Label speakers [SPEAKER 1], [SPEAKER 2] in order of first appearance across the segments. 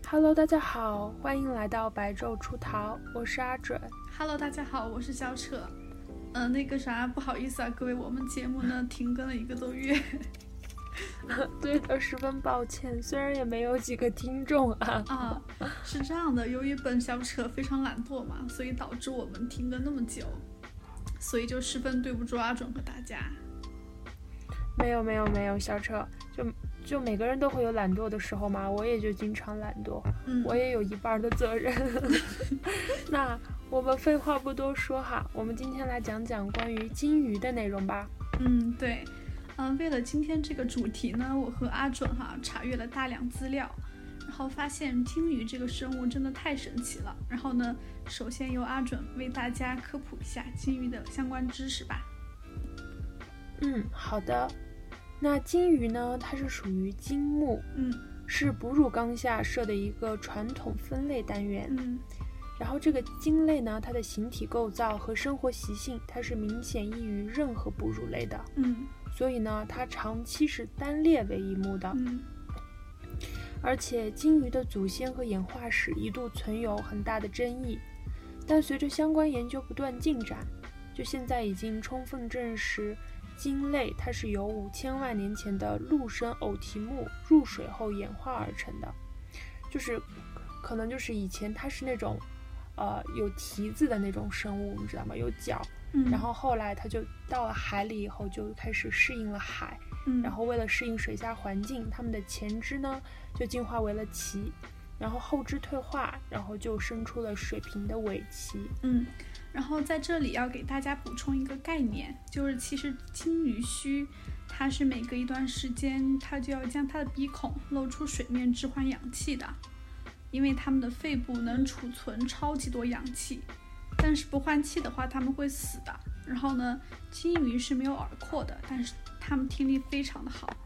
[SPEAKER 1] Hello， 大家好，欢迎来到白昼出逃，我是阿准。
[SPEAKER 2] Hello， 大家好，我是小扯。不好意思啊，各位，我们节目呢停更了1个多月。
[SPEAKER 1] 对的，十分抱歉，虽然也没有几个听众
[SPEAKER 2] 是这样的，由于本小扯非常懒惰嘛，所以导致我们停更那么久，所以就十分对不住阿准和大家。
[SPEAKER 1] 没有，小扯，就每个人都会有懒惰的时候嘛，我也就经常懒惰，我也有一半的责任。那我们废话不多说哈，我们今天来讲讲关于金鱼的内容吧。
[SPEAKER 2] 对，为了今天这个主题呢，我和阿准查阅了大量资料，然后发现金鱼这个生物真的太神奇了。然后呢，首先由阿准为大家科普一下金鱼的相关知识吧。
[SPEAKER 1] 好的。那金鱼呢，它是属于金目，是哺乳纲下设的一个传统分类单元。然后这个鲸类呢，它的形体构造和生活习性，它是明显异于任何哺乳类的。所以呢，它长期是单列为一目的。而且金鱼的祖先和演化史一度存有很大的争议，但随着相关研究不断进展，就现在已经充分证实鲸类它是由5000万年前的陆生偶蹄目入水后演化而成的，就是可能就是以前它是那种有蹄子的那种生物，你知道吗？有脚，然后后来它就到了海里以后就开始适应了海，然后为了适应水下环境，它们的前肢呢就进化为了鳍，然后后肢退化，然后就生出了水平的尾鳍。
[SPEAKER 2] 然后在这里要给大家补充一个概念，就是其实金鱼须它是每隔一段时间它就要将它的鼻孔露出水面置换氧气的，因为它们的肺部能储存超级多氧气，但是不换气的话它们会死的。然后呢，金鱼是没有耳廓的，但是它们听力非常的好。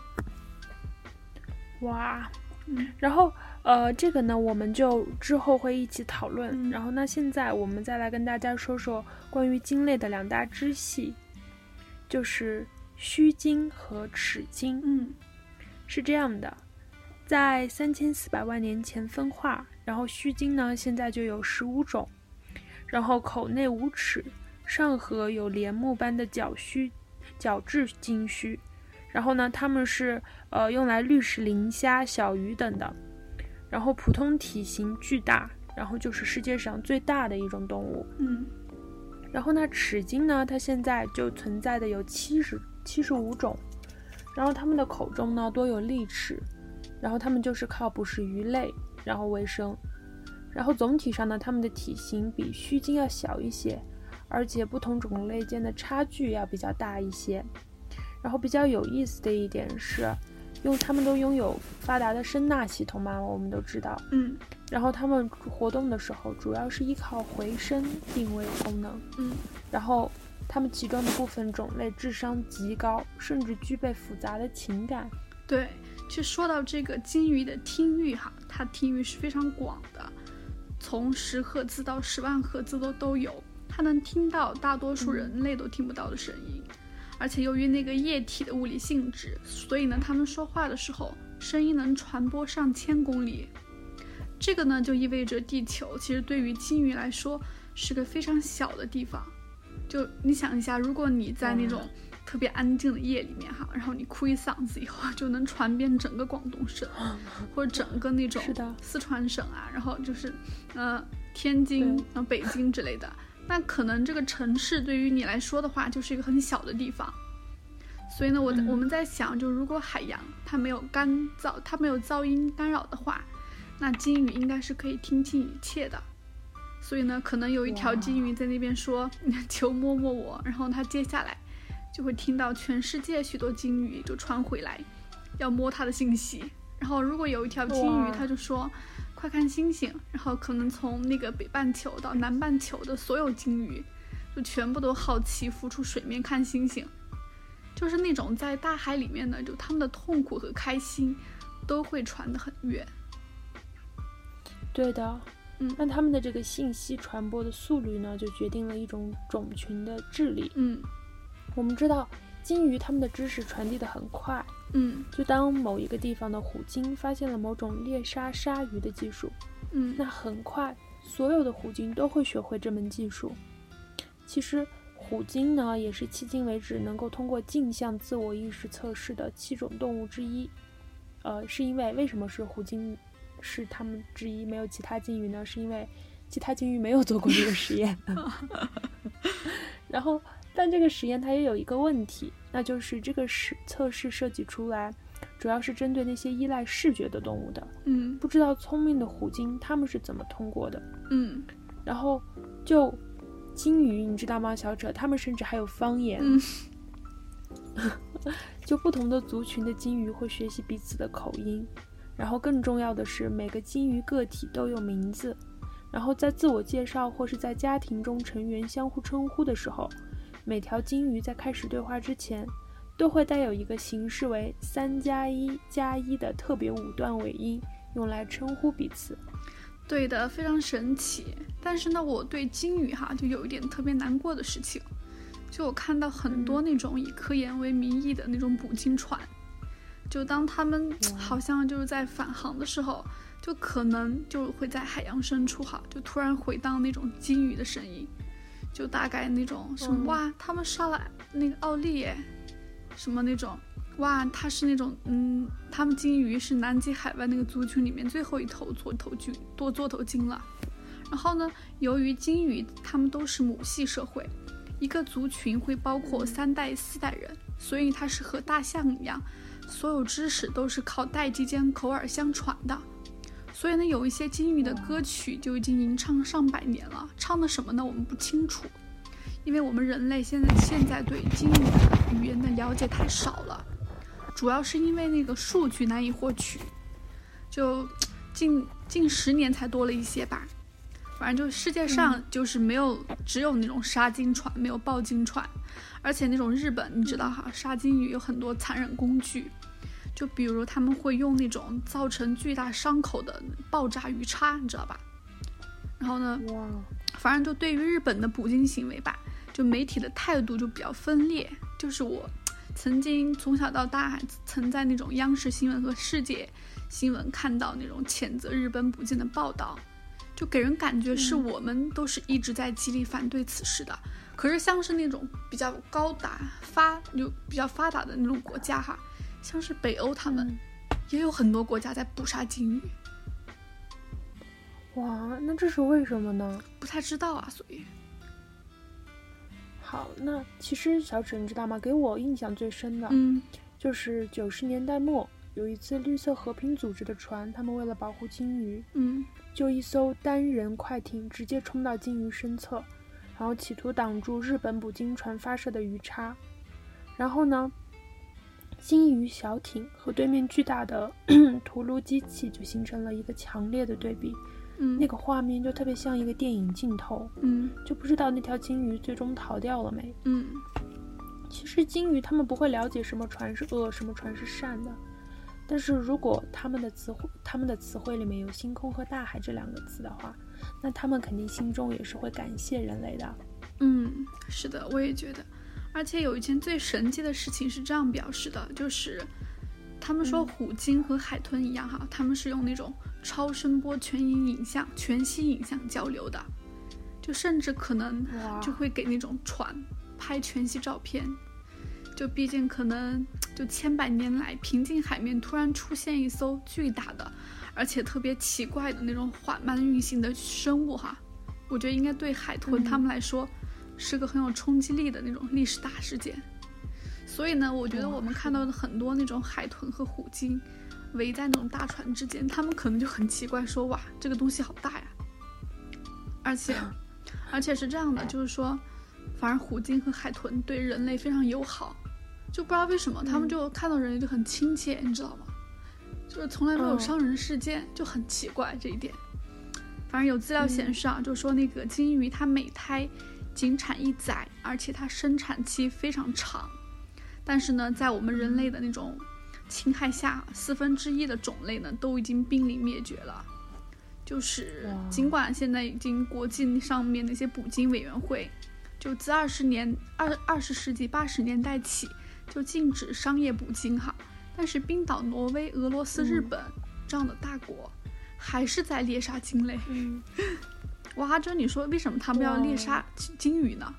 [SPEAKER 1] 哇，然后这个呢我们就之后会一起讨论。然后那现在我们再来跟大家说说关于鲸类的2大支系，就是须鲸和齿鲸。是这样的，在3400万年前分化，然后须鲸呢现在就有15种，然后口内无齿，上颌有帘木般的角质鲸须，然后呢它们是用来滤食磷虾、小鱼等的，然后普通体型巨大，然后就是世界上最大的一种动物。然后呢齿鲸呢它现在就存在的有75种，然后它们的口中呢多有利齿，然后它们就是靠捕食鱼类然后为生。然后总体上呢它们的体型比须鲸要小一些，而且不同种类间的差距要比较大一些。然后比较有意思的一点是，因为它们都拥有发达的声纳系统嘛，我们都知道。然后它们活动的时候主要是依靠回声定位功能。然后它们其中的部分种类智商极高，甚至具备复杂的情感。
[SPEAKER 2] 对，其实说到这个金鱼的听域它听域是非常广的，从10赫兹到10万赫兹都有，它能听到大多数人类都听不到的声音。而且由于那个液体的物理性质，所以呢它们说话的时候声音能传播上千公里。这个呢就意味着地球其实对于金鱼来说是个非常小的地方。就你想一下，如果你在那种特别安静的夜里面然后你哭一嗓子以后就能传遍整个广东省，或者整个那种四川省然后就是天津北京之类的，那可能这个城市对于你来说的话就是一个很小的地方。所以呢我们在想，就如果海洋它没有噪音干扰的话，那金鱼应该是可以听清一切的。所以呢可能有一条金鱼在那边说求摸摸我，然后它接下来就会听到全世界许多金鱼就传回来要摸它的信息。然后如果有一条金鱼它就说快看星星，然后可能从那个北半球到南半球的所有金鱼就全部都好奇浮出水面看星星。就是那种在大海里面的，就他们的痛苦和开心都会传得很远。
[SPEAKER 1] 对的。那他们的这个信息传播的速率呢，就决定了一种种群的智力。我们知道鲸鱼它们的知识传递得很快，就当某一个地方的虎鲸发现了某种猎杀鲨鱼的技术，那很快所有的虎鲸都会学会这门技术。其实虎鲸呢也是迄今为止能够通过镜像自我意识测试的7种动物之一。是因为什么是虎鲸是它们之一没有其他鲸鱼呢？是因为其他鲸鱼没有做过这个实验。然后但这个实验它也有一个问题，那就是这个测试设计出来主要是针对那些依赖视觉的动物的，不知道聪明的虎鲸它们是怎么通过的。然后就鲸鱼你知道吗小扯，它们甚至还有方言。就不同的族群的鲸鱼会学习彼此的口音，然后更重要的是每个鲸鱼个体都有名字，然后在自我介绍或是在家庭中成员相互称呼的时候，每条鲸鱼在开始对话之前都会带有一个形式为3+1+1的特别5段尾音，用来称呼彼此。
[SPEAKER 2] 对的，非常神奇。但是呢，我对鲸鱼就有一点特别难过的事情，就我看到很多那种以科研为名义的那种捕鲸船，就当他们好像就是在返航的时候，就可能就会在海洋深处就突然回荡那种鲸鱼的声音，就大概那种什么哇，他们杀了那个奥利耶，什么那种哇，他是那种他们鲸鱼是南极海湾那个族群里面最后一头座头鲸了。然后呢，由于鲸鱼他们都是母系社会，一个族群会包括3代4代人，所以它是和大象一样，所有知识都是靠代际间口耳相传的。所以呢，有一些鲸鱼的歌曲就已经吟唱上百年了，唱的什么呢我们不清楚，因为我们人类现在对鲸鱼的语言的了解太少了，主要是因为那个数据难以获取，就近10年才多了一些吧。反正就世界上就是只有那种杀鲸船，没有抱鲸船。而且那种日本你知道杀鲸鱼有很多残忍工具，就比如他们会用那种造成巨大伤口的爆炸鱼叉，你知道吧。然后呢，反正就对于日本的捕鲸行为吧，就媒体的态度就比较分裂。就是我曾经从小到大曾在那种央视新闻和世界新闻看到那种谴责日本捕鲸的报道，就给人感觉是我们都是一直在极力反对此事的。可是像是那种比较比较发达的那种国家像是北欧，他们也有很多国家在捕杀鲸鱼。
[SPEAKER 1] 哇，那这是为什么呢？
[SPEAKER 2] 不太知道所以
[SPEAKER 1] 好，那其实小芷你知道吗？给我印象最深的就是90年代末有一次绿色和平组织的船，他们为了保护鲸鱼，就一艘单人快艇直接冲到鲸鱼身侧，然后企图挡住日本捕鲸船发射的鱼叉。然后呢，鲸鱼小艇和对面巨大的屠戮机器就形成了一个强烈的对比。那个画面就特别像一个电影镜头。就不知道那条鲸鱼最终逃掉了没。其实鲸鱼他们不会了解什么船是恶，什么船是善的，但是如果他们的词汇里面有星空和大海这2个字的话，那他们肯定心中也是会感谢人类的。
[SPEAKER 2] 是的，我也觉得。而且有一件最神奇的事情是这样表示的，就是他们说虎鲸和海豚一样他们是用那种超声波全息影像交流的，就甚至可能就会给那种船拍全息照片。就毕竟可能就千百年来平静海面突然出现一艘巨大的而且特别奇怪的那种缓慢运行的生物我觉得应该对海豚他们来说是个很有冲击力的那种历史大事件。所以呢，我觉得我们看到的很多那种海豚和虎鲸围在那种大船之间，他们可能就很奇怪说哇，这个东西好大呀。而且是这样的，就是说反而虎鲸和海豚对人类非常友好，就不知道为什么他们就看到人类就很亲切，你知道吗？就是从来没有伤人事件，就很奇怪这一点。反正有资料显示就说那个鲸鱼它每胎仅产1载，而且它生产期非常长。但是呢，在我们人类的那种侵害下，1/4的种类呢都已经濒临灭绝了。就是尽管现在已经国际上面那些捕鲸委员会就自20世纪80年代起就禁止商业捕鲸哈。但是冰岛、挪威、俄罗斯、日本这样的大国还是在猎杀鲸类。哇，阿珍，你说为什么他们要猎杀鲸鱼呢？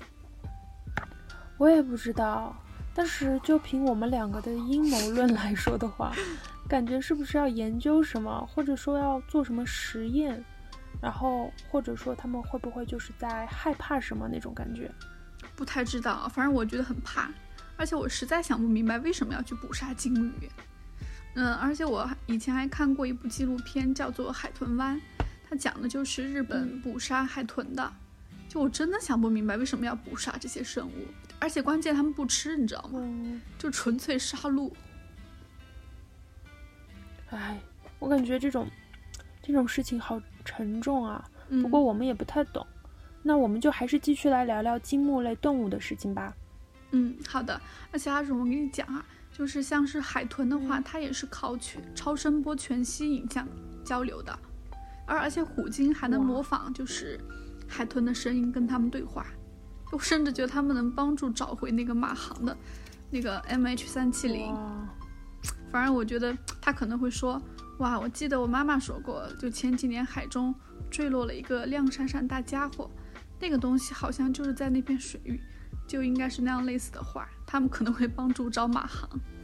[SPEAKER 1] 我也不知道，但是就凭我们两个的阴谋论来说的话，感觉是不是要研究什么，或者说要做什么实验，然后或者说他们会不会就是在害怕什么那种感觉？
[SPEAKER 2] 不太知道，反正我觉得很怕，而且我实在想不明白为什么要去捕杀鲸鱼。而且我以前还看过一部纪录片，叫做《海豚湾》，它讲的就是日本捕杀海豚的。就我真的想不明白为什么要捕杀这些生物，而且关键他们不吃，你知道吗？就纯粹杀戮。
[SPEAKER 1] 哎，我感觉这种事情好沉重啊。不过我们也不太懂，那我们就还是继续来聊聊鲸目类动物的事情吧。
[SPEAKER 2] 好的。而且阿荣，我跟你讲啊，就是像是海豚的话，它也是靠超声波全息影像交流的，而且虎鲸还能模仿就是海豚的声音跟他们对话。我甚至觉得他们能帮助找回那个马航的那个 MH370。反正我觉得他可能会说，哇，我记得我妈妈说过，就前几年海中坠落了一个亮闪闪大家伙，那个东西好像就是在那片水域，就应该是那样类似的话，他们可能会帮助找马航。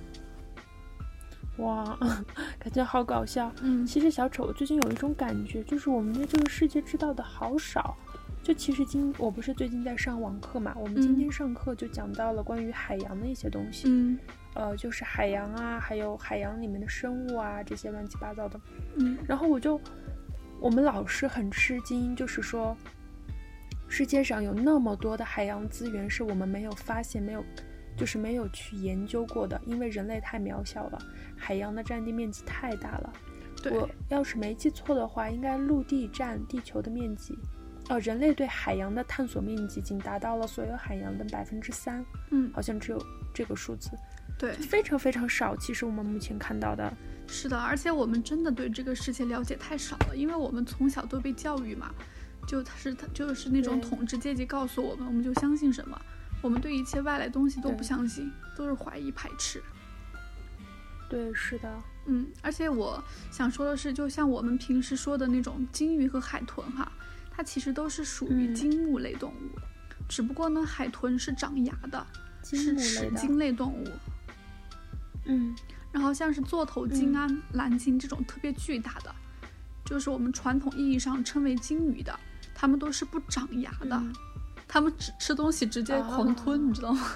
[SPEAKER 1] 哇，感觉好搞笑。其实小丑，我最近有一种感觉，就是我们对这个世界知道的好少。就其实我不是最近在上网课嘛，我们今天上课就讲到了关于海洋的一些东西。就是海洋啊，还有海洋里面的生物啊，这些乱七八糟的。然后我们老师很吃惊，就是说世界上有那么多的海洋资源是我们没有发现，没有去研究过的，因为人类太渺小了，海洋的占地面积太大了。我要是没记错的话，应该陆地占地球的面积，人类对海洋的探索面积仅达到了所有海洋的3%。好像只有这个数字。
[SPEAKER 2] 对，
[SPEAKER 1] 非常非常少，其实我们目前看到的。
[SPEAKER 2] 是的，而且我们真的对这个世界了解太少了，因为我们从小都被教育嘛，就是那种统治阶级告诉我们，我们就相信什么，我们对一切外来东西都不相信，都是怀疑排斥。
[SPEAKER 1] 对，是的。
[SPEAKER 2] 而且我想说的是，就像我们平时说的那种鲸鱼和海豚哈，它其实都是属于鲸目类动物，只不过呢，海豚是长牙的，是齿鲸类动物。然后像是座头鲸啊、蓝鲸这种特别巨大的，就是我们传统意义上称为鲸鱼的，它们都是不长牙的，它们吃东西直接狂吞，你知道吗？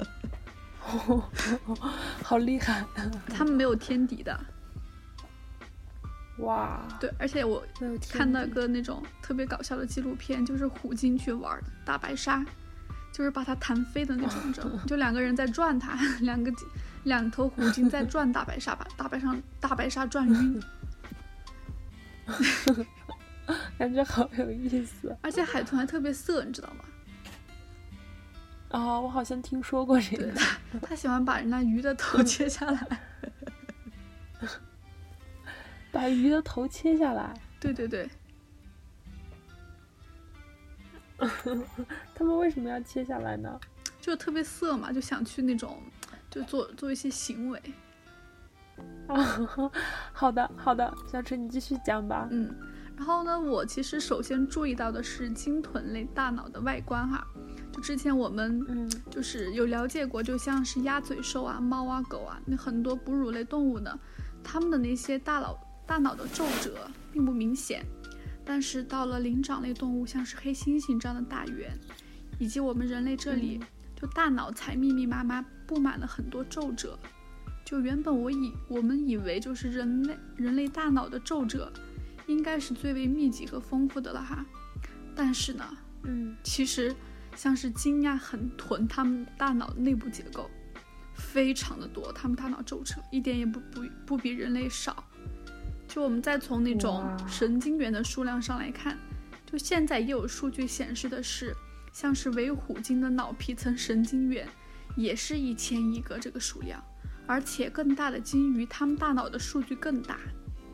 [SPEAKER 1] 好厉害！
[SPEAKER 2] 它们没有天敌的。
[SPEAKER 1] 哇！
[SPEAKER 2] 对，而且我看到个那种特别搞笑的纪录片，就是虎鲸去玩大白鲨，就是把它弹飞的那种，就两个人在转它，两头虎鲸在转大白鲨，把大白鲨转晕。
[SPEAKER 1] 感觉好有意思。
[SPEAKER 2] 而且海豚还特别色，你知道吗？
[SPEAKER 1] 我好像听说过这个。
[SPEAKER 2] 他喜欢把人家鱼的头切下来。
[SPEAKER 1] 把鱼的头切下来？
[SPEAKER 2] 对对对。
[SPEAKER 1] 他们为什么要切下来呢？
[SPEAKER 2] 就特别色嘛，就想去那种，就做一些行为。
[SPEAKER 1] 好的，小陈你继续讲吧。
[SPEAKER 2] 然后呢，我其实首先注意到的是鲸豚类大脑的外观哈。就之前我们就是有了解过，就像是鸭嘴兽啊、猫啊、狗啊，那很多哺乳类动物呢，它们的那些大脑的皱褶并不明显。但是到了灵长类动物，像是黑猩猩这样的大猿，以及我们人类这里，就大脑才密密麻麻布满了很多皱褶。就原本我们以为就是人类大脑的皱褶应该是最为密集和丰富的了哈，但是呢，其实像是鲸呀、豚，它们大脑内部结构非常的多，它们大脑皱褶一点也不比人类少。就我们再从那种神经元的数量上来看，就现在也有数据显示的是，像是尾虎鲸的脑皮层神经元也是1000亿个这个数量，而且更大的鲸鱼，它们大脑的数据更大。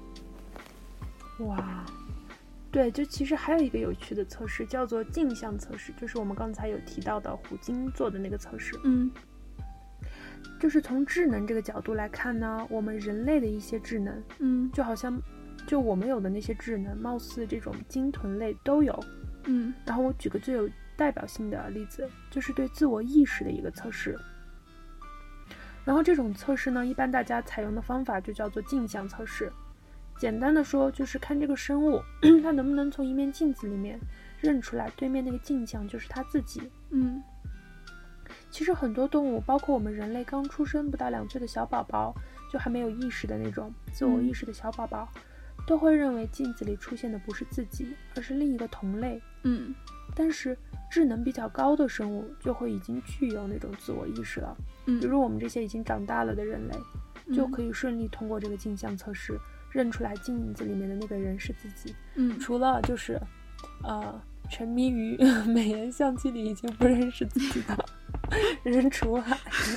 [SPEAKER 1] 哇，对，就其实还有一个有趣的测试，叫做镜像测试，就是我们刚才有提到的虎鲸做的那个测试。 就是从智能这个角度来看呢，我们人类的一些智能，就好像就我们有的那些智能，貌似这种鲸豚类都有。然后我举个最有代表性的例子，就是对自我意识的一个测试。然后这种测试呢，一般大家采用的方法就叫做镜像测试。简单的说，就是看这个生物它能不能从一面镜子里面认出来对面那个镜像就是它自己。其实很多动物，包括我们人类刚出生不到2岁的小宝宝，就还没有意识的那种自我意识的小宝宝，都会认为镜子里出现的不是自己，而是另一个同类。但是智能比较高的生物就会已经具有那种自我意识了。比如我们这些已经长大了的人类，就可以顺利通过这个镜像测试，认出来镜子里面的那个人是自己。除了就是沉迷于美颜相机里已经不认识自己的人除外。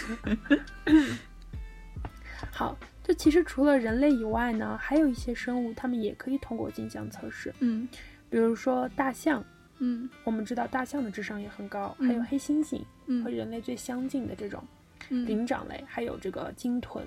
[SPEAKER 1] 好，就其实除了人类以外呢，还有一些生物它们也可以通过镜像测试。比如说大象，我们知道大象的智商也很高，还有黑猩猩，和人类最相近的这种灵长类，还有这个鲸豚。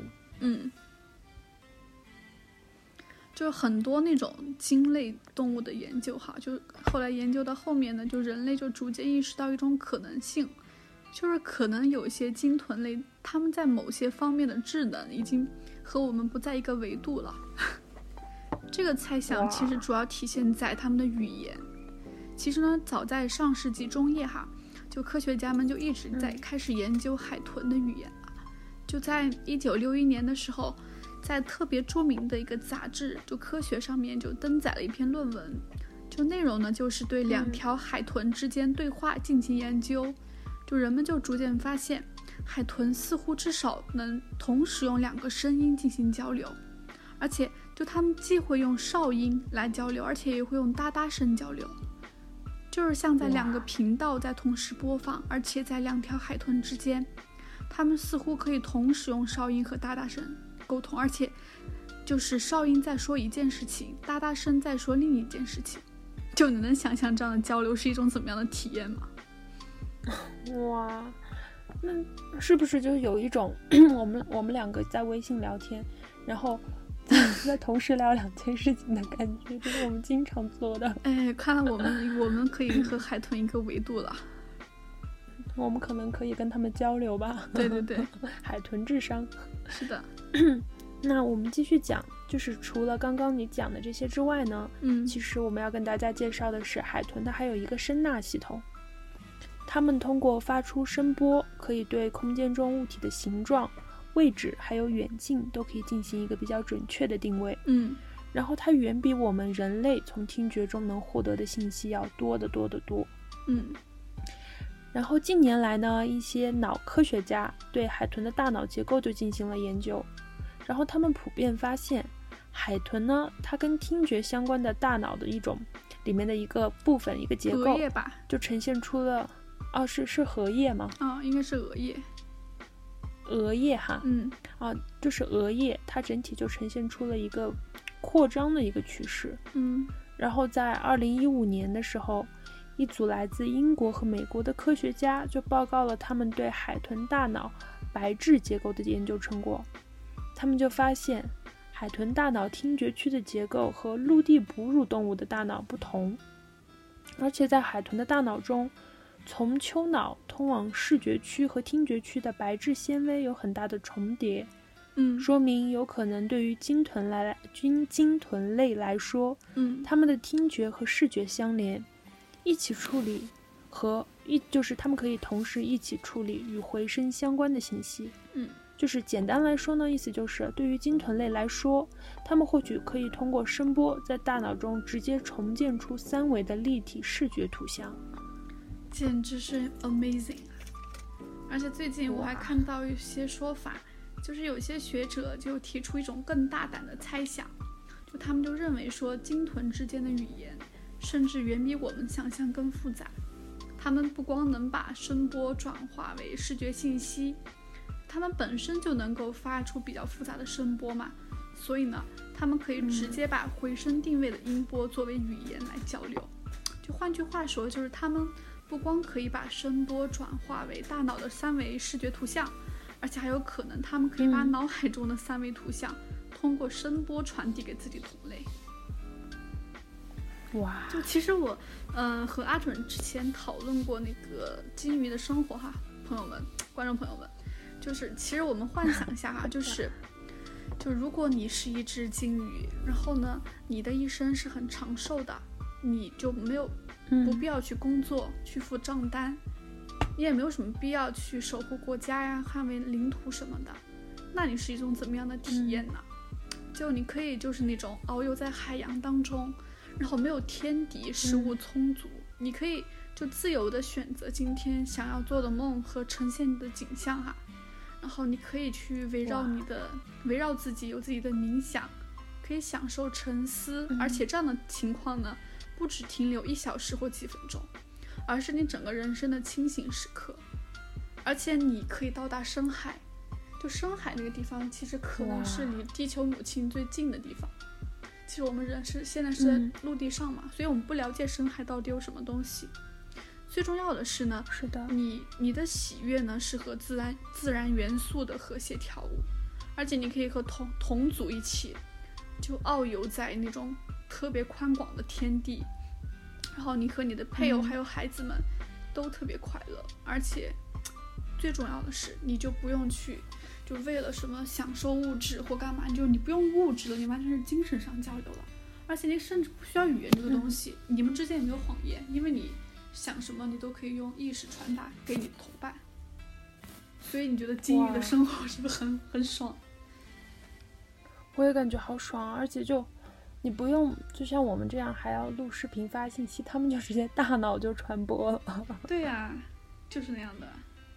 [SPEAKER 2] 就是很多那种鲸类动物的研究哈，就后来研究到后面呢，就人类就逐渐意识到一种可能性，就是可能有些鲸豚类，他们在某些方面的智能已经和我们不在一个维度了。这个猜想其实主要体现在他们的语言。其实呢，早在上世纪中叶哈，就科学家们就一直在开始研究海豚的语言了。就在1961年的时候，在特别著名的一个杂志就科学上面就登载了一篇论文，就内容呢就是对2条海豚之间对话进行研究。就人们就逐渐发现，海豚似乎至少能同时用2个声音进行交流，而且就它们既会用哨音来交流，而且也会用哒哒声交流，就是像在2个频道在同时播放，而且在2条海豚之间，它们似乎可以同时用哨音和哒哒声沟通，而且就是哨音在说一件事情，哒哒声在说另一件事情。就你能想象这样的交流是一种怎么样的体验吗？
[SPEAKER 1] 哇，那是不是就有一种我们2个在微信聊天，然后在同时聊2件事情的感觉，这是我们经常做的。
[SPEAKER 2] 看来我们可以和海豚一个维度了。
[SPEAKER 1] 我们可能可以跟他们交流吧。
[SPEAKER 2] 对对对，
[SPEAKER 1] 海豚智商。
[SPEAKER 2] 是的。
[SPEAKER 1] 那我们继续讲，就是除了刚刚你讲的这些之外呢，其实我们要跟大家介绍的是，海豚它还有一个声纳系统。它们通过发出声波，可以对空间中物体的形状、位置还有远近都可以进行一个比较准确的定位。然后它远比我们人类从听觉中能获得的信息要多得多得多。然后近年来呢，一些脑科学家对海豚的大脑结构就进行了研究，然后他们普遍发现，海豚呢，它跟听觉相关的大脑的一种里面的一个部分一个结构，
[SPEAKER 2] 额叶吧，
[SPEAKER 1] 就呈现出了是荷叶吗？
[SPEAKER 2] 应该是额叶。
[SPEAKER 1] 额叶哈，就是额叶，它整体就呈现出了一个扩张的一个趋势。然后在2015年的时候，一组来自英国和美国的科学家就报告了他们对海豚大脑白质结构的研究成果。他们就发现，海豚大脑听觉区的结构和陆地哺乳动物的大脑不同，而且在海豚的大脑中，从丘脑通往视觉区和听觉区的白质纤维有很大的重叠。说明有可能对于鲸豚类来说，它们的听觉和视觉相连，一起处理就是它们可以同时一起处理与回声相关的信息。就是简单来说呢，意思就是对于鲸豚类来说，它们或许可以通过声波在大脑中直接重建出3维的立体视觉图像，
[SPEAKER 2] 简直是 amazing。 而且最近我还看到一些说法，就是有些学者就提出一种更大胆的猜想，就他们就认为说，鲸豚之间的语言甚至远比我们想象更复杂。他们不光能把声波转化为视觉信息，他们本身就能够发出比较复杂的声波嘛，所以呢，他们可以直接把回声定位的音波作为语言来交流。就换句话说，就是他们不光可以把声波转化为大脑的3维视觉图像， 而且还有可能他们可以把脑海中的3维图像通过声波传递给自己同类。
[SPEAKER 1] 哇！
[SPEAKER 2] 就其实我和阿准之前讨论过那个金鱼的生活哈，朋友们、观众朋友们，就是其实我们幻想一下哈，就如果你是一只金鱼，然后呢，你的一生是很长寿的，你就不必要去工作、去付账单，你也没有什么必要去守护国家呀、捍卫领土什么的。那你是一种怎么样的体验呢？就你可以就是那种遨游在海洋当中，然后没有天敌，食物充足，你可以就自由的选择今天想要做的梦和呈现你的景象哈。然后你可以去围绕自己，有自己的冥想，可以享受沉思，而且这样的情况呢，不只停留1小时或几分钟，而是你整个人生的清醒时刻。而且你可以到达深海，就深海那个地方其实可能是离地球母亲最近的地方。其实我们人现在是在陆地上嘛，所以我们不了解深海到底有什么东西。最重要的是呢，
[SPEAKER 1] 是的，
[SPEAKER 2] 你的喜悦呢是和自然元素的和谐调舞，而且你可以和同族一起就遨游在那种特别宽广的天地，然后你和你的配偶还有孩子们都特别快乐，而且最重要的是你就不用去就为了什么享受物质或干嘛，你不用物质了，你完全是精神上交流了，而且你甚至不需要语言这个东西，你们之间也没有谎言，因为你想什么你都可以用意识传达给你的同伴。所以你觉得金鱼的生活是不是很爽？
[SPEAKER 1] 我也感觉好爽，而且就你不用就像我们这样还要录视频发信息，他们就直接大脑就传播了。
[SPEAKER 2] 对呀，就是那样的。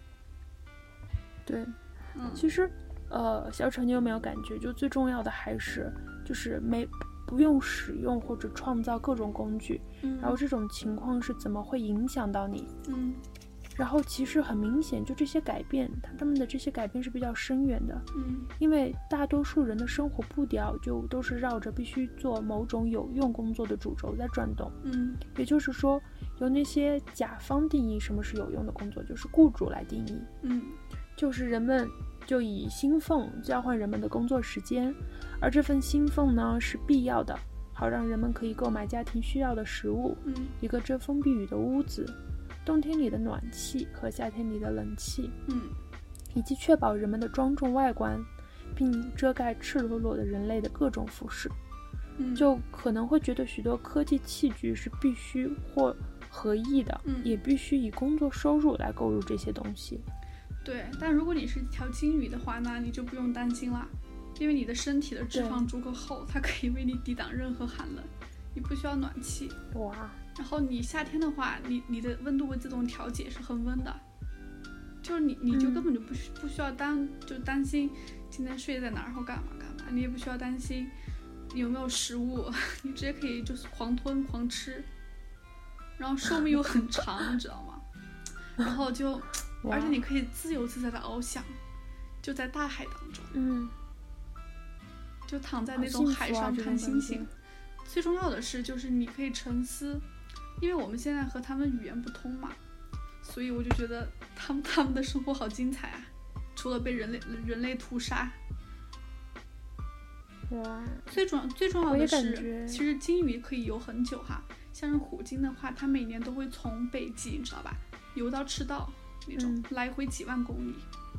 [SPEAKER 1] 对，其实小陈你有没有感觉就最重要的还是就是不用使用或者创造各种工具，然后这种情况是怎么会影响到你？然后其实很明显，就这些改变，他们的这些改变是比较深远的。因为大多数人的生活步调就都是绕着必须做某种有用工作的主轴在转动。也就是说，由那些甲方定义什么是有用的工作，就是雇主来定义。就是人们就以薪俸交换人们的工作时间，而这份薪俸呢是必要的，好让人们可以购买家庭需要的食物，一个遮风避雨的屋子，冬天里的暖气和夏天里的冷气，以及确保人们的庄重外观，并遮盖赤裸裸的人类的各种服饰。就可能会觉得许多科技器具是必须或合意的，也必须以工作收入来购入这些东西。
[SPEAKER 2] 对，但如果你是一条金鱼的话呢，你就不用担心了，因为你的身体的脂肪足够厚，它可以为你抵挡任何寒冷，你不需要暖气。
[SPEAKER 1] 哇！
[SPEAKER 2] 然后你夏天的话，你的温度会自动调节，是恒温的，就是你就根本就不需要担心今天睡在哪儿或干嘛，你也不需要担心有没有食物，你直接可以就是狂吞狂吃，然后寿命又很长，你知道吗？然后而且你可以自由自在的翱翔，就在大海当中，就躺在那种海上看星星。最重要的是，就是你可以沉思，因为我们现在和他们语言不通嘛，所以我就觉得他们的生活好精彩啊！除了被人类屠杀，最重要的是，其实金鱼可以游很久哈。像是虎鲸的话，它每年都会从北极，你知道吧，游到赤道那种，来回几万公里。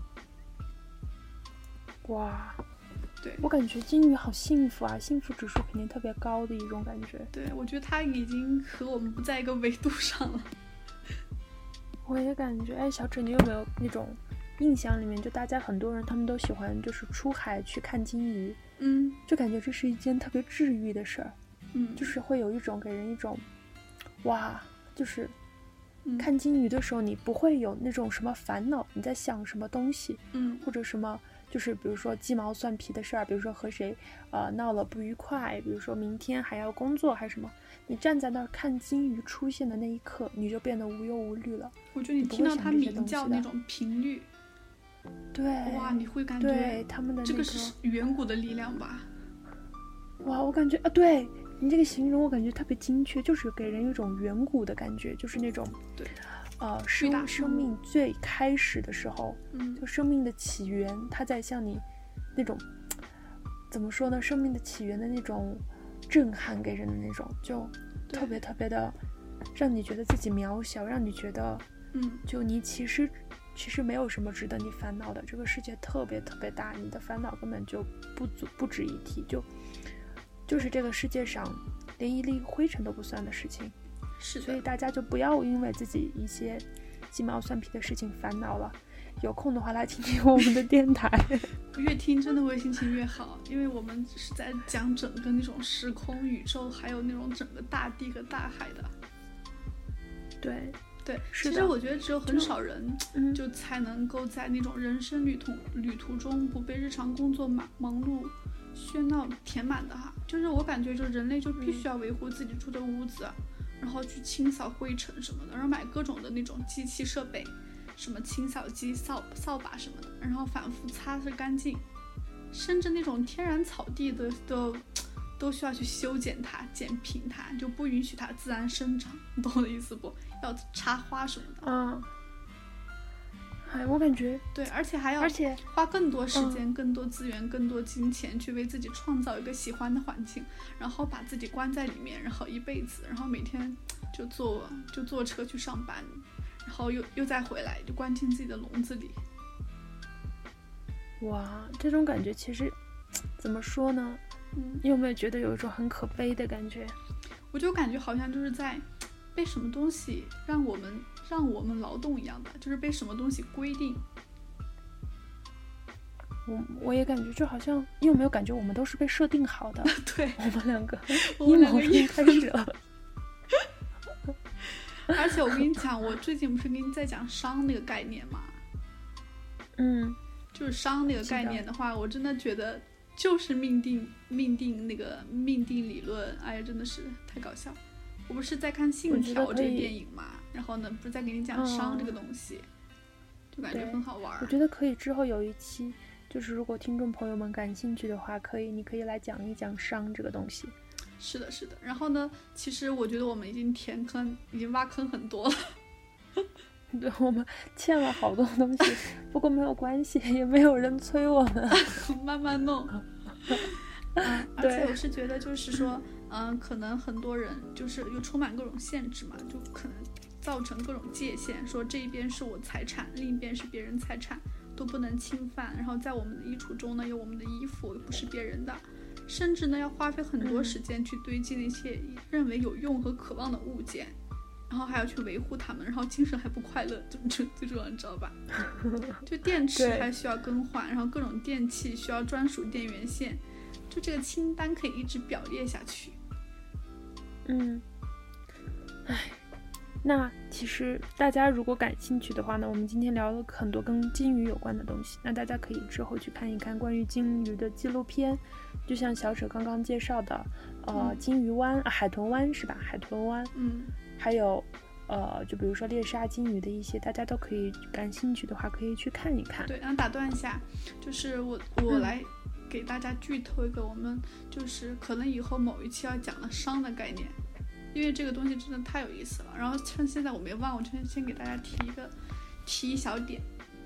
[SPEAKER 1] 哇！
[SPEAKER 2] 对，
[SPEAKER 1] 我感觉金鱼好幸福啊，幸福指数肯定特别高的一种感觉。
[SPEAKER 2] 对，我觉得它已经和我们不在一个维度上了。
[SPEAKER 1] 我也感觉，小陈，你有没有那种印象里面，就大家很多人他们都喜欢就是出海去看金鱼，就感觉这是一件特别治愈的事儿，就是会有一种给人一种，哇，就是看金鱼的时候，你不会有那种什么烦恼，你在想什么东西，或者什么。就是比如说鸡毛蒜皮的事儿，比如说和谁闹了不愉快，比如说明天还要工作还是什么，你站在那儿看金鱼出现的那一刻，你就变得无忧无虑了。
[SPEAKER 2] 我觉得你听到它鸣叫那种频率，
[SPEAKER 1] 对，
[SPEAKER 2] 哇，你会感觉
[SPEAKER 1] 对他们的
[SPEAKER 2] 这个是远古的力量吧？
[SPEAKER 1] 哇，我感觉对你这个形容我感觉特别精确，就是给人一种远古的感觉，就是那种
[SPEAKER 2] 对
[SPEAKER 1] 生命最开始的时候，就生命的起源，它在向你那种怎么说呢？生命的起源的那种震撼给人的那种，就特别特别的让你觉得自己渺小，让你觉得，就你其实没有什么值得你烦恼的。这个世界特别特别大，你的烦恼根本就不值一提，就是这个世界上连一粒灰尘都不算的事情。
[SPEAKER 2] 是的，
[SPEAKER 1] 所以大家就不要因为自己一些鸡毛蒜皮的事情烦恼了。有空的话来听听我们的电台，
[SPEAKER 2] 越听真的会心情越好，因为我们是在讲整个那种时空宇宙，还有那种整个大地和大海的。
[SPEAKER 1] 对，
[SPEAKER 2] 其实我觉得只有很少人就才能够在那种人生旅途中不被日常工作忙碌喧闹填满的哈。就是我感觉就人类就必须要维护自己住的屋子，然后去清扫灰尘什么的，然后买各种的那种机器设备，什么清扫机、扫把什么的，然后反复擦拭干净，甚至那种天然草地都需要去修剪它、剪平它，就不允许它自然生长，你懂我的意思不？要插花什么的。
[SPEAKER 1] 我感觉
[SPEAKER 2] 对，而且还要花更多时间、更多资源、更多金钱去为自己创造一个喜欢的环境，然后把自己关在里面，然后一辈子，然后每天就坐车去上班，然后又再回来，就关进自己的笼子里。
[SPEAKER 1] 哇，这种感觉其实怎么说呢？你有没有觉得有一种很可悲的感觉？
[SPEAKER 2] 我就感觉好像就是在被什么东西让我们劳动一样的，就是被什么东西规定。
[SPEAKER 1] 我也感觉就好像，你有没有感觉我们都是被设定好的？
[SPEAKER 2] 对，
[SPEAKER 1] 我们两个阴谋论开始了。
[SPEAKER 2] 而且我跟你讲，我最近不是跟你在讲熵那个概念吗？就是熵那个概念的话，我真的觉得就是命定理论。哎呀，真的是太搞笑。我不是在看《信条》这个电影嘛，然后呢，不是在给你讲熵这个东西，就感觉很好玩。
[SPEAKER 1] 我觉得可以之后有一期，就是如果听众朋友们感兴趣的话，你可以来讲一讲熵这个东西。
[SPEAKER 2] 是的，是的。然后呢，其实我觉得我们已经挖坑很多了。
[SPEAKER 1] 对，我们欠了好多东西，不过没有关系，也没有人催我们，
[SPEAKER 2] 慢慢弄。而且我是觉得就是说，可能很多人就是又充满各种限制嘛，就可能造成各种界限，说这一边是我财产，另一边是别人财产，都不能侵犯。然后在我们的衣橱中呢，有我们的衣服，又不是别人的，甚至呢要花费很多时间去堆积那些认为有用和渴望的物件。然后还要去维护它们，然后精神还不快乐，就最主要你知道吧？就电池还需要更换，然后各种电器需要专属电源线，就这个清单可以一直表列下去。
[SPEAKER 1] 那其实大家如果感兴趣的话呢，我们今天聊了很多跟鲸鱼有关的东西，那大家可以之后去看一看关于鲸鱼的纪录片，就像小扯刚刚介绍的，鲸鱼湾、海豚湾是吧？海豚湾，还有就比如说猎杀鲸鱼的一些，大家都可以感兴趣的话可以去看一看。
[SPEAKER 2] 对，然后打断一下，就是我来给大家剧透一个我们就是可能以后某一期要讲的熵的概念，因为这个东西真的太有意思了。然后趁现在我没忘，我先给大家提一小点，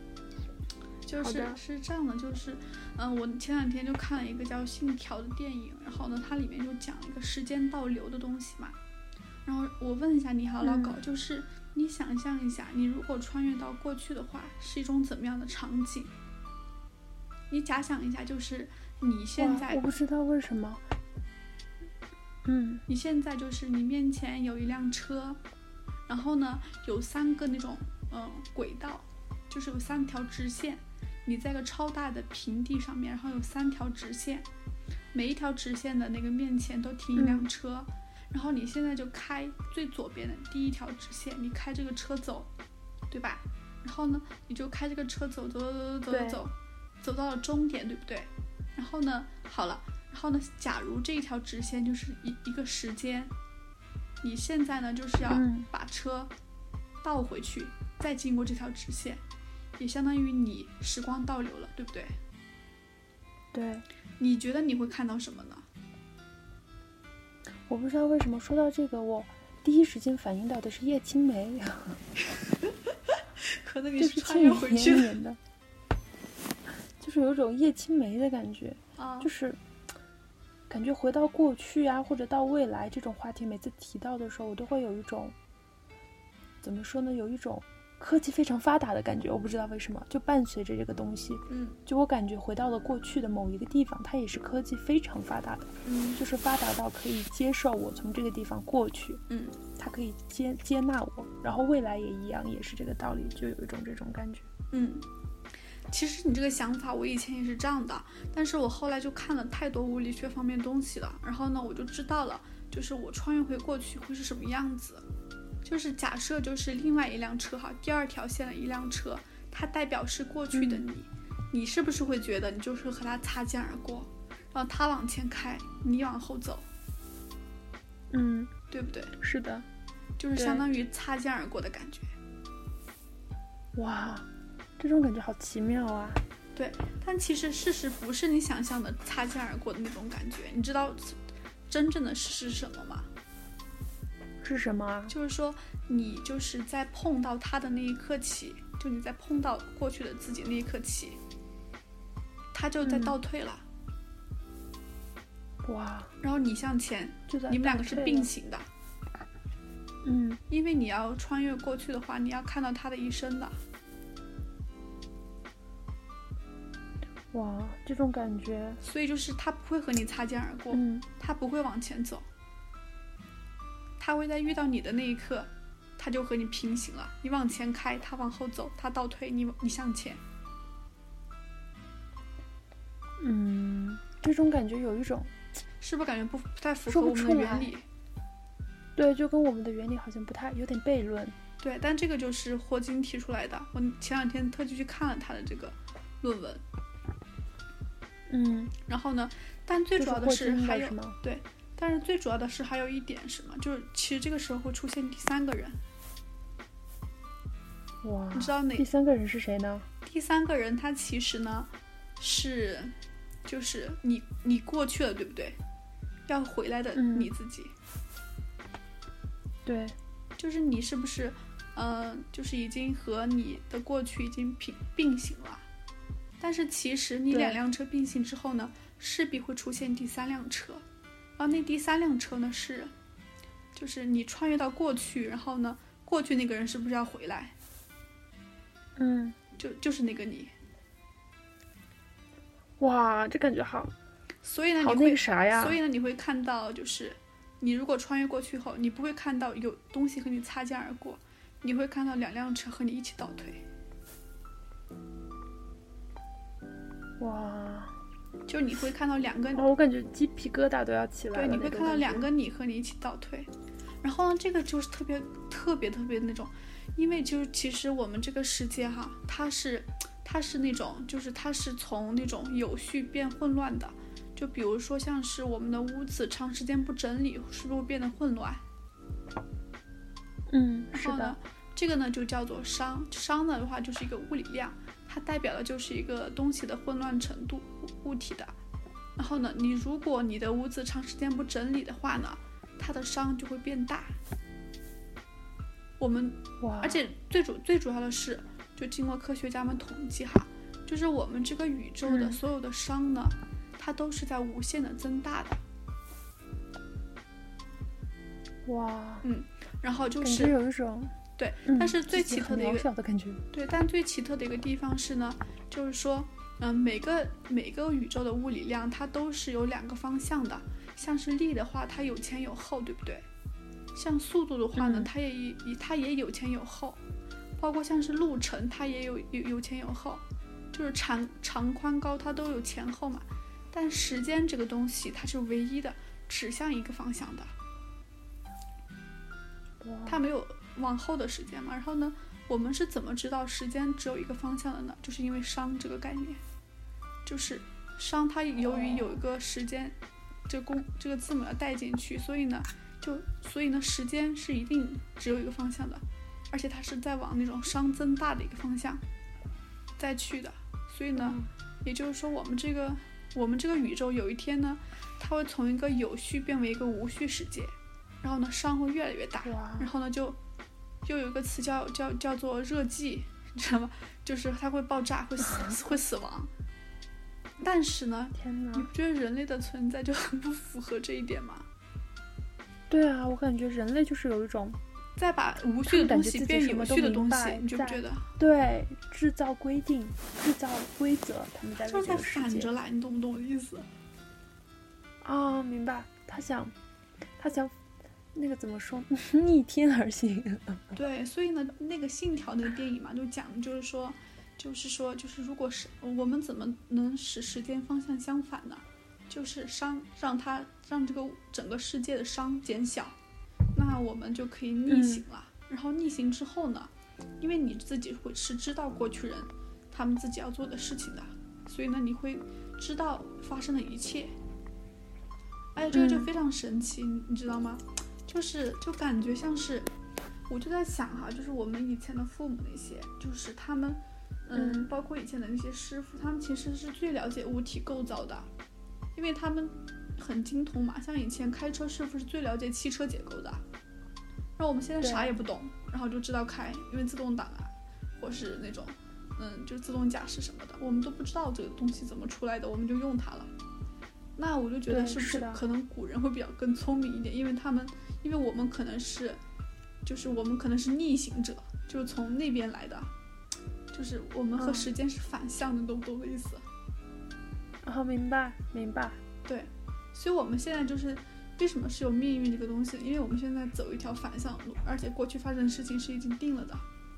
[SPEAKER 2] 是这样的，就是我前两天就看了一个叫《信条》的电影，然后呢它里面就讲一个时间倒流的东西嘛。然后我问一下你好老狗，就是你想象一下，你如果穿越到过去的话，是一种怎么样的场景？你假想一下，就是你现在，
[SPEAKER 1] 我不知道为什么，
[SPEAKER 2] 你现在就是你面前有一辆车，然后呢有3个那种轨道，就是有3条直线，你在个超大的平地上面，然后有3条直线，每一条直线的那个面前都停一辆车。然后你现在就开最左边的第一条直线，你开这个车走，对吧？然后呢，你就开这个车走到了终点，对不对？然后呢，好了，然后呢，假如这一条直线就是一个时间，你现在呢就是要把车倒回去，再经过这条直线，也相当于你时光倒流了，对不对？
[SPEAKER 1] 对。
[SPEAKER 2] 你觉得你会看到什么呢？
[SPEAKER 1] 我不知道为什么说到这个，我第一时间反应到的是叶青梅。
[SPEAKER 2] 可能你
[SPEAKER 1] 就是
[SPEAKER 2] 穿越回去的。
[SPEAKER 1] 黏黏的，就是有一种叶青梅的感觉，就是感觉回到过去啊，或者到未来这种话题，每次提到的时候，我都会有一种怎么说呢，有一种科技非常发达的感觉，我不知道为什么，就伴随着这个东西，就我感觉回到了过去的某一个地方，它也是科技非常发达的，就是发达到可以接受我从这个地方过去，它可以接纳我，然后未来也一样，也是这个道理，就有一种这种感觉。
[SPEAKER 2] 其实你这个想法我以前也是这样的，但是我后来就看了太多物理学方面东西了，然后呢我就知道了，就是我穿越回过去会是什么样子。就是假设就是另外一辆车哈，第二条线的一辆车，它代表是过去的你，你是不是会觉得你就是和它擦肩而过，然后它往前开，你往后走，对不对？
[SPEAKER 1] 是的，
[SPEAKER 2] 就是相当于擦肩而过的感觉。
[SPEAKER 1] 哇，这种感觉好奇妙啊！
[SPEAKER 2] 对，但其实事实不是你想象的擦肩而过的那种感觉。你知道真正的事实是什么吗？
[SPEAKER 1] 是什么啊？
[SPEAKER 2] 就是说你就是在碰到他的那一刻起，就你在碰到过去的自己那一刻起，他就在倒退了。
[SPEAKER 1] 哇！
[SPEAKER 2] 然后你向前，你们两个是并行的。因为你要穿越过去的话，你要看到他的一生的。
[SPEAKER 1] 哇，这种感觉。
[SPEAKER 2] 所以就是他不会和你擦肩而过，他不会往前走，他会在遇到你的那一刻，他就和你平行了。你往前开，他往后走，他倒退，你向前。
[SPEAKER 1] 这种感觉有一种，
[SPEAKER 2] 是不是感觉不太符合我们的原理？
[SPEAKER 1] 对，就跟我们的原理好像不太，有点悖论。
[SPEAKER 2] 对，但这个就是霍金提出来的。我前两天特地去看了他的这个论文。然后呢，但最主要的是还有对，但是最主要的是还有一点什么，就是其实这个时候会出现第三个人。
[SPEAKER 1] 哇，
[SPEAKER 2] 你知道哪？
[SPEAKER 1] 第三个人是谁呢？
[SPEAKER 2] 第三个人他其实呢是，就是你过去了，对不对？要回来的你自己。
[SPEAKER 1] 对，
[SPEAKER 2] 就是你是不是，就是已经和你的过去已经并行了。但是其实你两辆车并行之后呢，势必会出现第三辆车，然后那第三辆车呢是，就是你穿越到过去，然后呢，过去那个人是不是要回来？就是那个你。
[SPEAKER 1] 哇，这感觉好。
[SPEAKER 2] 所以呢，
[SPEAKER 1] 好那个啥呀？
[SPEAKER 2] 所以呢，你会看到，就是你如果穿越过去后，你不会看到有东西和你擦肩而过，你会看到两辆车和你一起倒退。
[SPEAKER 1] 哇，
[SPEAKER 2] 就你会看到两个，
[SPEAKER 1] 我感觉鸡皮疙瘩都要起来了。
[SPEAKER 2] 对，你会看到两个你和你一起倒退，然后呢，这个就是特别那种，因为就是其实我们这个世界哈，它是那种，就是它是从那种有序变混乱的，就比如说像是我们的屋子长时间不整理，是不是会变得混乱？
[SPEAKER 1] 是的。
[SPEAKER 2] 这个呢就叫做熵，熵的话就是一个物理量。它代表的就是一个东西的混乱程度，物体的。然后呢，如果你的屋子长时间不整理的话呢，它的熵就会变大。而且最主要的是，就经过科学家们统计哈，就是我们这个宇宙的所有的熵呢，它都是在无限的增大的。
[SPEAKER 1] 哇，
[SPEAKER 2] 然后就是
[SPEAKER 1] 感觉有一种。
[SPEAKER 2] 对，但是最奇特的一个
[SPEAKER 1] 小的感觉。
[SPEAKER 2] 对，但最奇特的一个地方是呢，就是说，每个宇宙的物理量它都是有两个方向的，像是力的话，它有前有后，对不对？像速度的话呢，它也有前有后，包括像是路程，它也有前有后，就是长宽高它都有前后嘛。但时间这个东西它是唯一的，指向一个方向的，它没有往后的时间嘛。然后呢，我们是怎么知道时间只有一个方向的呢？就是因为熵这个概念，就是熵它由于有一个时间这个字母要带进去，所以呢时间是一定只有一个方向的，而且它是在往那种熵增大的一个方向再去的。所以呢，也就是说我们这个宇宙有一天呢，它会从一个有序变为一个无序世界，然后呢熵会越来越大，然后呢就又有一个词叫做热寂， 你知道吗？就是它会爆炸，会死亡。但是呢，
[SPEAKER 1] 天哪，
[SPEAKER 2] 你不觉得人类的存在就很不符合这一点吗？
[SPEAKER 1] 对啊，我感觉人类就是有一种
[SPEAKER 2] 再把无序的东西变有序的东西，你觉不觉得？
[SPEAKER 1] 对，制造规定、制造规则，他们在
[SPEAKER 2] 就是在反着来，你懂不懂我的意思？
[SPEAKER 1] 啊，明白。他想那个怎么说，逆天而行。
[SPEAKER 2] 对，所以呢，那个《信条》那个电影嘛，就讲就是说，如果是我们怎么能使时间方向相反呢？就是让这个整个世界的伤减小，那我们就可以逆行了。然后逆行之后呢，因为你自己是知道过去人他们自己要做的事情的，所以呢，你会知道发生的一切。哎，这个就非常神奇，你知道吗？就感觉像是，我就在想哈，就是我们以前的父母那些，就是他们，包括以前的那些师傅，他们其实是最了解物体构造的，因为他们很精通嘛。像以前开车师傅是最了解汽车结构的，然后我们现在啥也不懂，然后就知道开，因为自动挡啊，或是那种，就自动驾驶什么的，我们都不知道这个东西怎么出来的，我们就用它了。那我就觉得是不是可能古人会比较更聪明一点，因为我们可能是逆行者，就是从那边来的，就是我们和时间是反向的，懂不懂的意思？
[SPEAKER 1] 哦，明白。
[SPEAKER 2] 对，所以我们现在就是为什么是有命运这个东西，因为我们现在走一条反向路，而且过去发生的事情是已经定了的。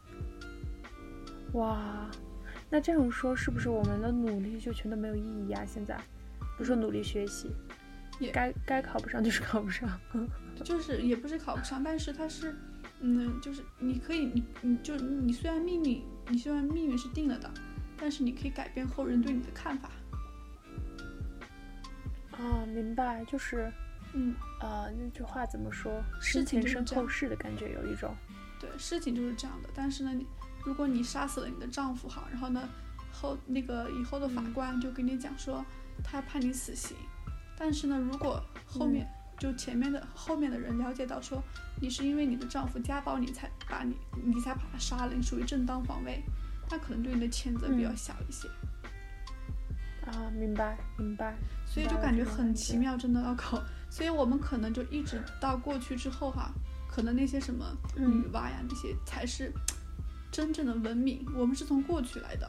[SPEAKER 1] 哇，那这样说是不是我们的努力就全都没有意义呀？现在不是说努力学习，也该考不上就是考不上，
[SPEAKER 2] 就是也不是考不上，但是它是，就是你可以，你虽然命运是定了的，但是你可以改变后人对你的看法。
[SPEAKER 1] 啊，明白，就是，那句话怎么说？
[SPEAKER 2] 事情
[SPEAKER 1] 先后事的感觉有一种。
[SPEAKER 2] 对，事情就是这样的。但是呢，如果你杀死了你的丈夫哈，然后呢，以后的法官就跟你讲说，他判你死刑。但是呢，如果后面后面的人了解到说，你是因为你的丈夫家暴你才把他杀了，你属于正当防卫，那可能对你的谴责比较小一些。
[SPEAKER 1] 啊，明白。
[SPEAKER 2] 所以就感觉很奇妙，真的要考。所以我们可能就一直到过去之后哈，可能那些什么女娲呀，那些才是真正的文明。我们是从过去来的，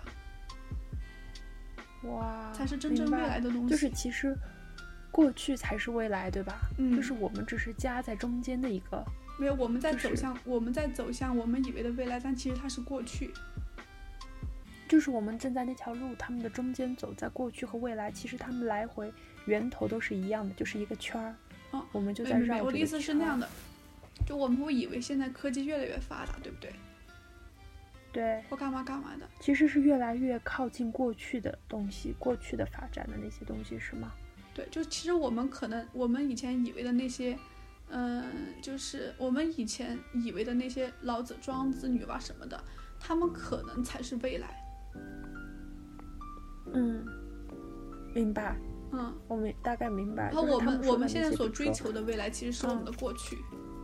[SPEAKER 1] 哇，
[SPEAKER 2] 才是真正未来的东西。
[SPEAKER 1] 就是其实过去才是未来，对吧？就是我们只是夹在中间的一个。
[SPEAKER 2] 没有，我们在走向我们以为的未来，但其实它是过去。
[SPEAKER 1] 就是我们正在那条路，他们的中间走在过去和未来，其实他们来回源头都是一样的，就是一个圈儿。我们就在绕这个圈。
[SPEAKER 2] 我的意思是那样的，就我们会以为现在科技越来越发达，对不对？
[SPEAKER 1] 对。
[SPEAKER 2] 或干嘛的。
[SPEAKER 1] 其实是越来越靠近过去的东西，过去的发展的那些东西，是吗？
[SPEAKER 2] 对，就其实我们以前以为的那些，就是我们以前以为的那些老子、庄子、女娲什么的，他们可能才是未来。
[SPEAKER 1] 明白。我们大概明白。
[SPEAKER 2] 然后我们现在所追求的未来，其实是我们的过去。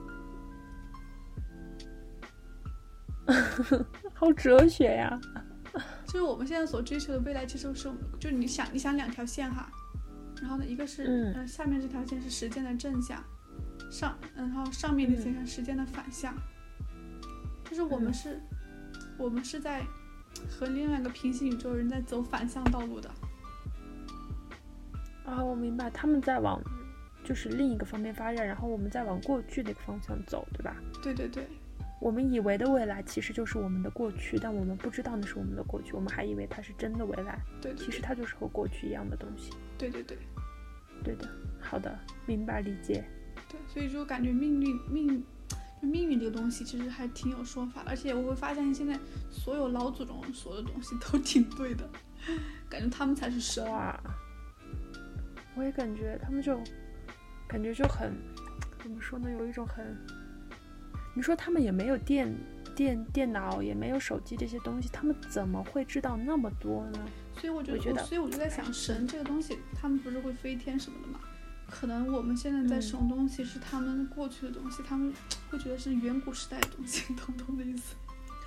[SPEAKER 1] 好哲学呀！
[SPEAKER 2] 就是我们现在所追求的未来，其实是我们，就是你想两条线哈，然后呢，一个是下面这条线是时间的正向，然后上面这条线是时间的反向，就是我们是在和另外一个平行宇宙人在走反向道路的。
[SPEAKER 1] 我明白，他们在往就是另一个方面发展，然后我们再往过去那个方向走，对吧？
[SPEAKER 2] 对。
[SPEAKER 1] 我们以为的未来其实就是我们的过去，但我们不知道那是我们的过去，我们还以为它是真的未来。
[SPEAKER 2] 对，
[SPEAKER 1] 其实它就是和过去一样的东西。
[SPEAKER 2] 对
[SPEAKER 1] 的，好的，明白理解。
[SPEAKER 2] 对，所以就感觉命运这个东西其实还挺有说法的，而且我会发现现在所有老祖宗说的东西都挺对的，感觉他们才是神。
[SPEAKER 1] 哇，我也感觉他们就很怎么说呢，有一种很，你说他们也没有电脑，也没有手机这些东西，他们怎么会知道那么多呢？
[SPEAKER 2] 所以我就在想，神这个东西他们不是会飞天什么的吗？可能我们现在在使用东西是他们过去的东西，他们会觉得是远古时代的东西，懂不懂的意思？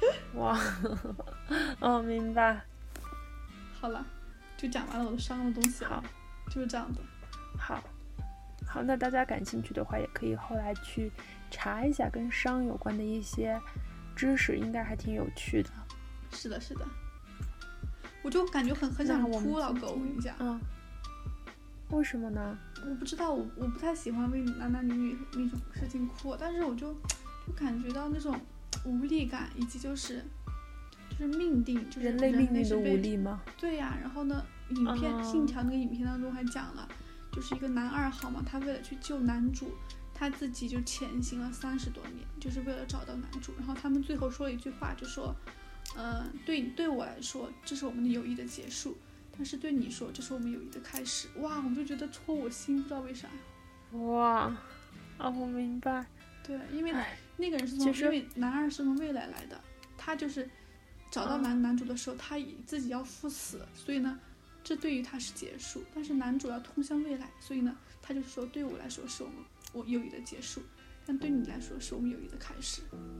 [SPEAKER 1] 哇，哦，明白。
[SPEAKER 2] 好了，就讲完了我的伤的东西了。
[SPEAKER 1] 好，
[SPEAKER 2] 就是这样的。
[SPEAKER 1] 好，那大家感兴趣的话，也可以后来去查一下跟伤有关的一些知识，应该还挺有趣的。
[SPEAKER 2] 是的，我就感觉很想哭，老狗，我跟你讲。
[SPEAKER 1] 为什么呢？
[SPEAKER 2] 我不知道，我不太喜欢为男男女女那种事情哭，但是我就感觉到那种无力感，以及就是命定，就是
[SPEAKER 1] 人类命运的无力吗？
[SPEAKER 2] 对呀，然后呢，影片信条那个影片当中还讲了，就是一个男2号嘛，他为了去救男主，他自己就潜行了30多年，就是为了找到男主。然后他们最后说了一句话，就说，对我来说，这是我们的友谊的结束。但是对你说，这是我们友谊的开始。哇，我就觉得戳我心，不知道为啥。
[SPEAKER 1] 哇，我明白。
[SPEAKER 2] 对，因为那个人是因为男2是从未来来的，他就是找到男主的时候，他自己要赴死，所以呢，这对于他是结束。但是男主要通向未来，所以呢，他就是说，对我来说是我友谊的结束，但对你来说是我们友谊的开始。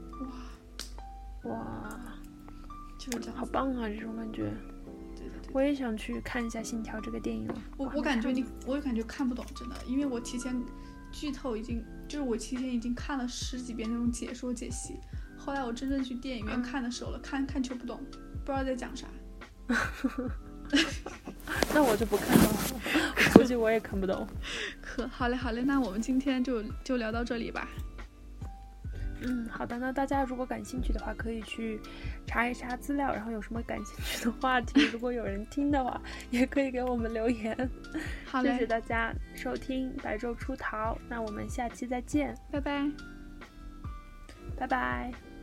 [SPEAKER 1] 哇，
[SPEAKER 2] 就是这样。
[SPEAKER 1] 好棒啊，这种感觉。我也想去看一下《信条》这个电影了。
[SPEAKER 2] 我感觉看不懂，真的，因为我提前剧透我提前已经看了10几遍那种解说解析，后来我真正去电影院看的时候了，看就不懂，不知道在讲啥。
[SPEAKER 1] 那我就不看了，我估计我也看不懂。
[SPEAKER 2] 好嘞，那我们今天就聊到这里吧。
[SPEAKER 1] 好的，那大家如果感兴趣的话，可以去查一查资料，然后有什么感兴趣的话题，如果有人听的话，也可以给我们留言。
[SPEAKER 2] 好嘞，
[SPEAKER 1] 谢谢大家收听白昼出逃，那我们下期再见，
[SPEAKER 2] 拜拜。
[SPEAKER 1] 拜拜。